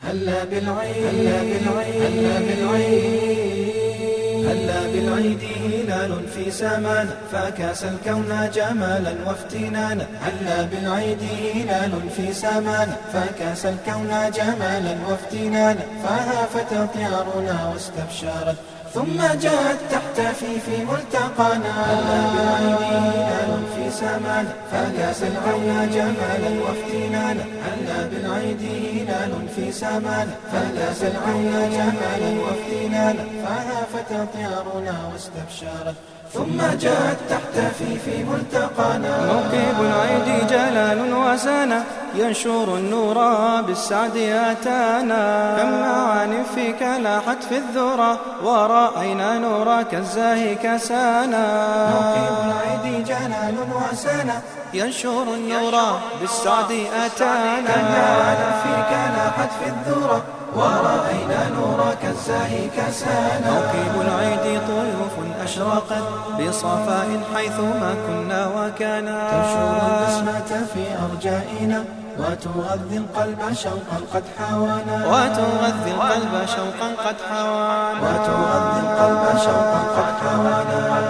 هلا بالعيد هلا بالعيد هلا بالعيد هلا بالعيد هلال في سمانا فكاس الكون جمالا وافتنانا. هلا بالعيد هلال في سمانا فكاس الكون جمالا وافتنانا. فهافت أطيارنا واستبشرت ثم جاءت تحتفي في ملتقانا. هلا بالعيد هلال في سمانا فكاس الكون جمالا وافتنانا. هلا بالعيد هلال في سمانا فكاس الكون جمالا وافتنانا. فهافت أطيارنا واستبشرت ثم جاءت تحتفي في ملتقانا. موكب العيد جلال وسنا ينشر النور بالسعد أتانا. كم معان فيك لاحت في الذرى ورأينا نورك الزاهي كسانا. موكب العيد جلال وسنا ينشر النور بالسعد أتانا. كم معان فيك لاحت في الذرى ورأينا نورك الزاهي كسانا. موكب العيد طيوف أشرقت بصفاء حيثما كنا وكانا. تنشر البسمة في أرجائنا وتغذي القلب شوقا قد حوانا. وتغذي القلب شوقا قد حوانا. وتغذي القلب شوقا قد حوانا.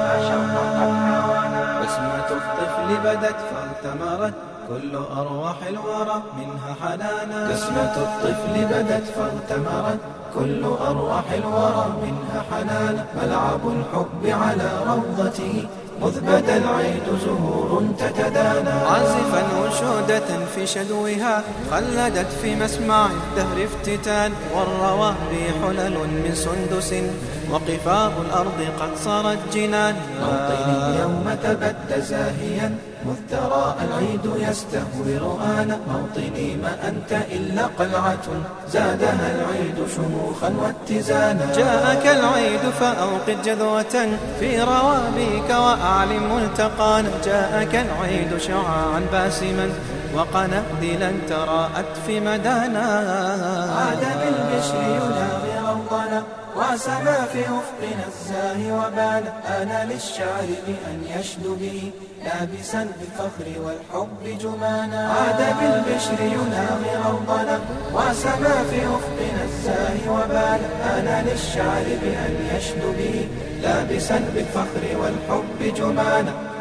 بسمة الطفل بدت فالتمرت كل أرواح الورى منها حنانا. بسمة الطفل بدت فالتمرت كل أرواح الورى منها حنانا. ملعب الحب على روضته مذ بدا العيد زهور تتدانى. عازفا أنشودة في شدوها خلدت في مسمع الدهر افتتان. والروابي حلل من سندس وقفاض الأرض قد صارت جنان. موطني اليوم تبت زاهيا مذ ترى العيد يستهور آنا. موطني ما أنت إلا قلعة زادها العيد شموخا واتزانا. جاءك العيد فأوقد جذوة في روابيك وأعلم ملتقانا. جاءك العيد شعاعا باسما وقناديلا تراءت في مدانا. عاد بالبشر يلاغي روضنا وسما في أفقنا الزاهي وبان. أنا للشعر بأن يشدو به لابسا بالفخر والحب جمانا. عاد بالبشر يلاغي روضنا وسما في أفقنا الزاهي وبان. أنا للشعر بأن يشدو به لابسا بالفخر والحب جمانا.